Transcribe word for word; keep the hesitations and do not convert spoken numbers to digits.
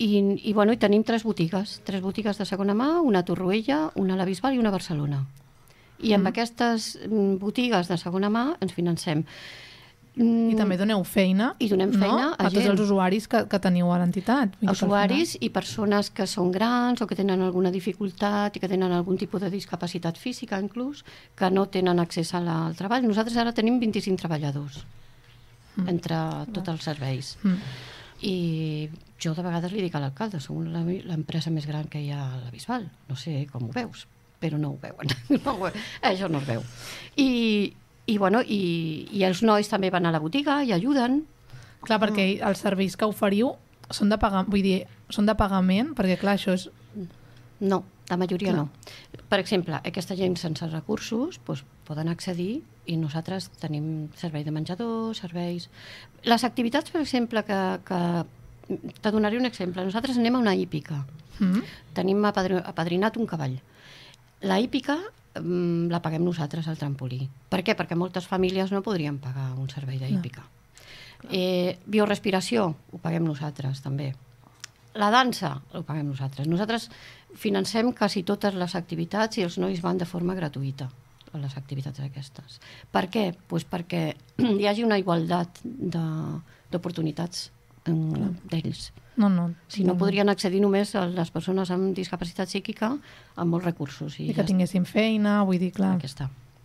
I, i, bueno, i tenim tres botigues, tres botigues de segona mà, una a Torroella, una a la Bisbal i una a Barcelona. I amb mm. aquestes botigues de segona mà ens financem. I també doneu feina, I donem feina no? a, a tots els usuaris que, que teniu a l'entitat. Usuaris i persones que són grans o que tenen alguna dificultat i que tenen algun tipus de discapacitat física, inclús, que no tenen accés al treball. Nosaltres ara tenim vint-i-cinc treballadors mm. entre tots els serveis. Mm. I jo de vegades li dic a l'alcalde, som l'empresa més gran que hi ha a la Bisbal. No sé com ho veus, però no ho veuen. No, això no es veu. I... I, bueno, i, i els nois també van a la botiga i ajuden. Clar, perquè mm. els serveis que oferiu són de, paga... Vull dir, són de pagament, perquè clar, això és... No, la majoria clar. No. Per exemple, aquesta gent sense recursos doncs, poden accedir i nosaltres tenim servei de menjador, serveis... Les activitats, per exemple, que... que... Te donaré un exemple. Nosaltres anem a una hípica. Mm. Tenim apadrinat un cavall. La hípica la paguem nosaltres al trampolí. Per què? Perquè moltes famílies no podrien pagar un servei d'hípica. No. Eh, biorespiració, ho paguem nosaltres també. La dansa, ho paguem nosaltres. Nosaltres financem quasi totes les activitats i els nois van de forma gratuïta a les activitats aquestes. Per què? Pues perquè hi hagi una igualtat d'oportunitats d'ells. No, no. Si no, no podrien accedir només a les persones amb discapacitat psíquica amb molts recursos. I, I que ja tinguessin feina, vull dir, clar. Aquí està.